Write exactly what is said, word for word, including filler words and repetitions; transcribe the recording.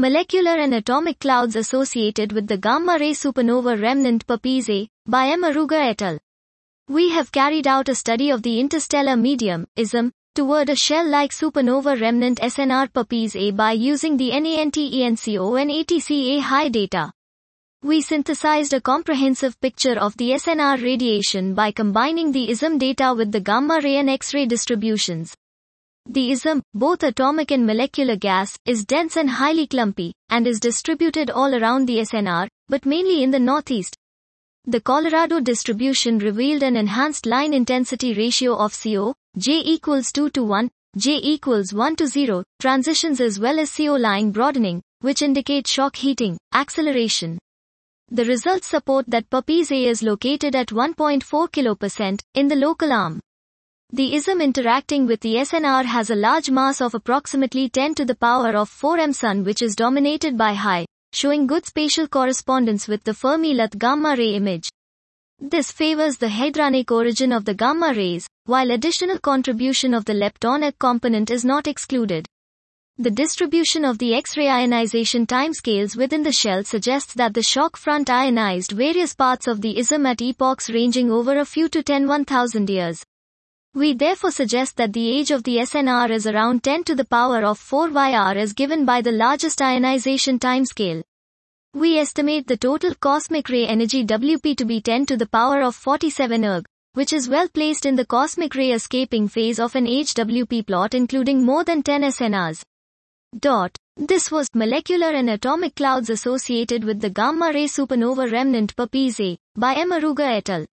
Molecular and atomic clouds associated with the gamma-ray supernova remnant Puppis A, by M. Aruga et al. We have carried out a study of the interstellar medium, I S M, toward a shell-like supernova remnant S N R Puppis A by using the NANTENCO and A T C A high data. We synthesized a comprehensive picture of the S N R radiation by combining the I S M data with the gamma-ray and X-ray distributions. The I S M, both atomic and molecular gas, is dense and highly clumpy, and is distributed all around the S N R, but mainly in the northeast. The Colorado distribution revealed an enhanced line intensity ratio of C O, J equals two to one, J equals one to zero, transitions as well as C O line broadening, which indicate shock heating, acceleration. The results support that Puppis A is located at one point four kilopercent, in the local arm. The I S M interacting with the S N R has a large mass of approximately ten to the power of four M Sun, which is dominated by high, showing good spatial correspondence with the Fermi-Luth gamma-ray image. This favors the hadronic origin of the gamma rays, while additional contribution of the leptonic component is not excluded. The distribution of the X-ray ionization timescales within the shell suggests that the shock front ionized various parts of the I S M at epochs ranging over a few to ten to one thousand years. We therefore suggest that the age of the S N R is around ten to the power of four Y R as given by the largest ionization timescale. We estimate the total cosmic ray energy W P to be ten to the power of forty-seven erg, which is well placed in the cosmic ray escaping phase of an H W P plot including more than ten S N Rs. Dot. This was Molecular and Atomic Clouds Associated with the Gamma-Ray Supernova Remnant Puppis A, by M. Aruga et al.